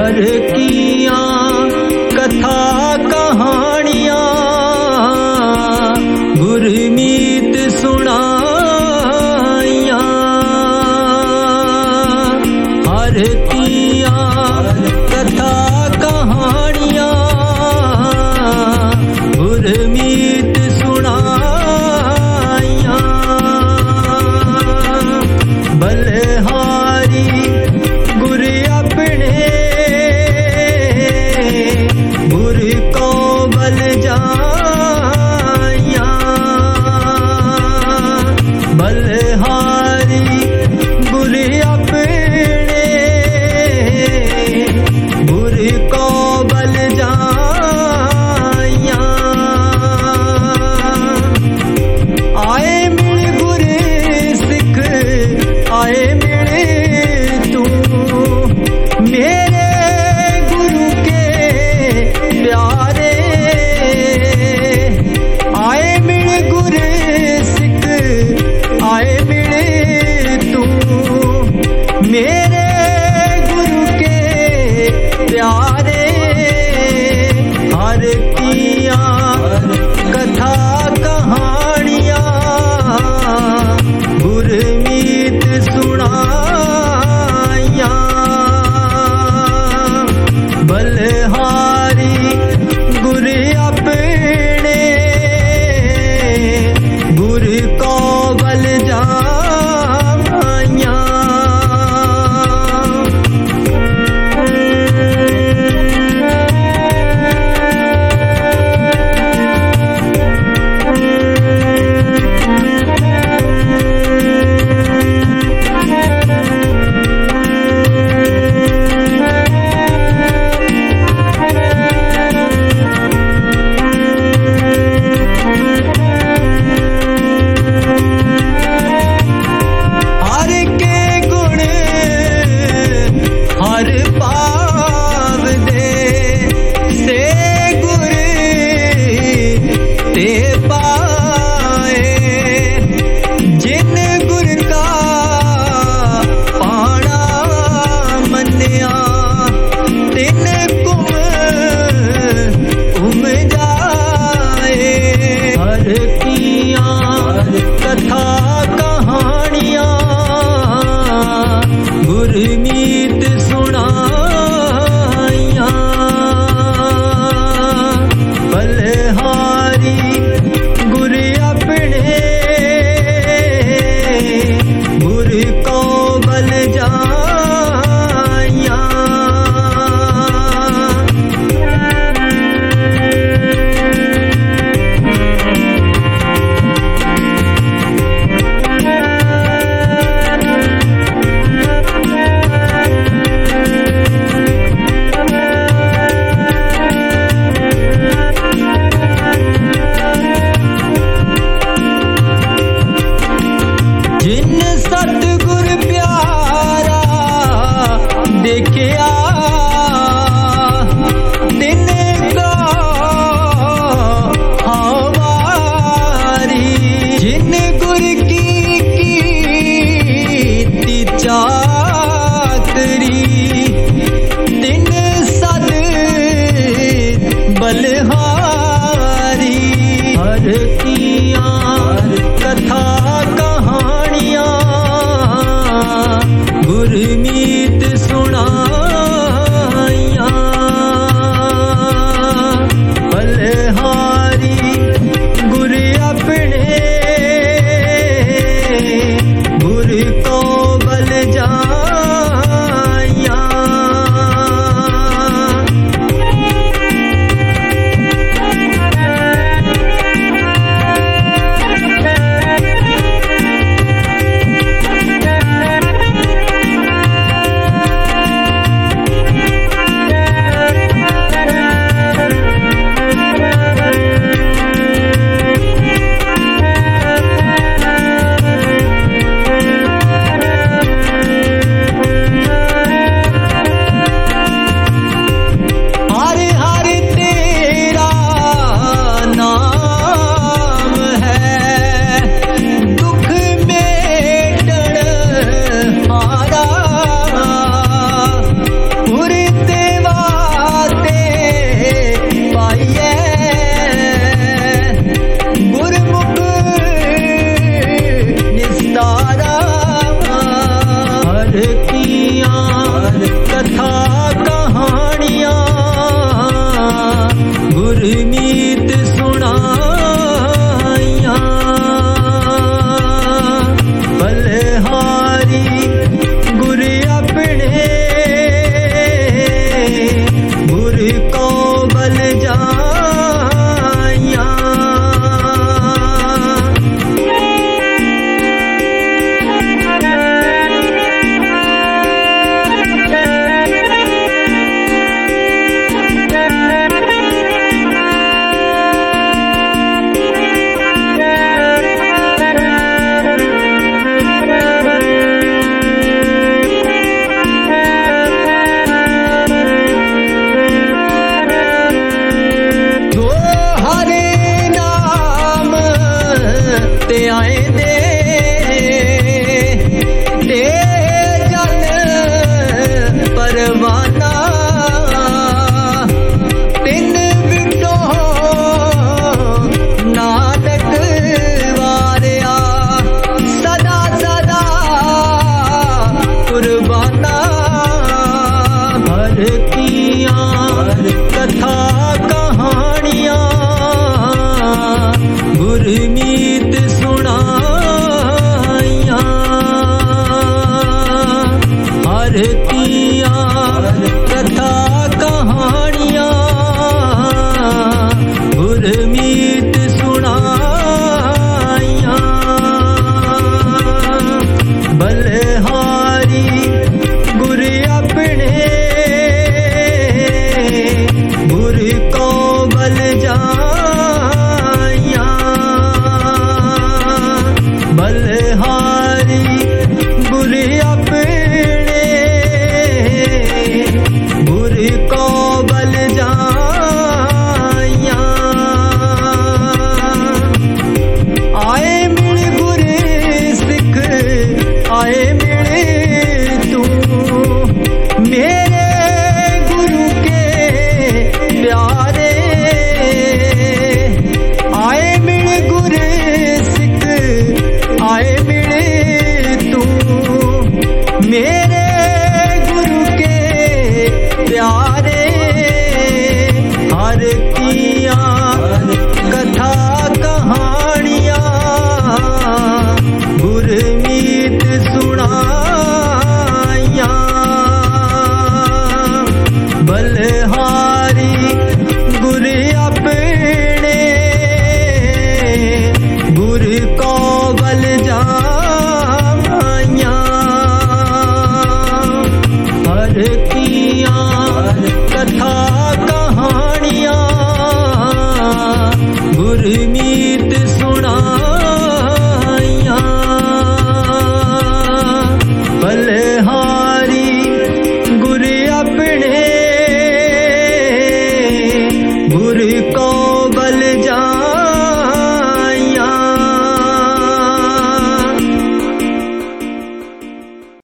हर किया कथा कहानियां गुरमीत सुनाइया। हर किया कथा कहानियां गुरमीत सुनाइया। बलहारी गुर अपने गुर को बल जाया। बलहारी गुर अपने गुर को बल जाया। आए मिल गुर सिख आए मिले तू मेरे गुरु के प्यारे। आए मिल गुर सिख आए मिले तू मेरे गुरु के प्यारे। हर किया कथा कहानियां गुरमीत सुनाइया। बलहारी गुर अपने गुर को बल जाया। हर के गुण हर पाव दे से गुर ते पाए। जिन गुर का पाना मन्या तिन कुम जाए। हर किया कथा कहानियां गुरमीत सुनाइया। बलहारी गुर अपने गुर को बल जाया। जिन सतगुर प्यारा देखिया दिन का हवारी। जिन गुर की कीर्ति चाकरी तिन सद बलहारी। हर किया कथा कहानियां गुरमीत सुनाइया। बलहारी गुर अपने गुर को बल जाया। कथा कहानियां गुरमीत सुनाइया। बलिहारी गुर अपने गुर को बल जाइया। आए दे जल परवाना तिन बिटो नानक वारिया सदा सदा कुर्बाना। हर किया कथा कहानियां गुरमीत सुनाइया। हर किया कथा कहानियां गुरमीत सुनाइया। बलिहारी गुर अपने गुर को बल जाइया। बलिहारी गुर अपने गुर को बल जाइया। आए मिल गुर सिख आए मिल तू मेरे गुरु के प्यारे। आए मिल गुर सिख आए मिले तू मेरे गुरु के प्यारे। हर किया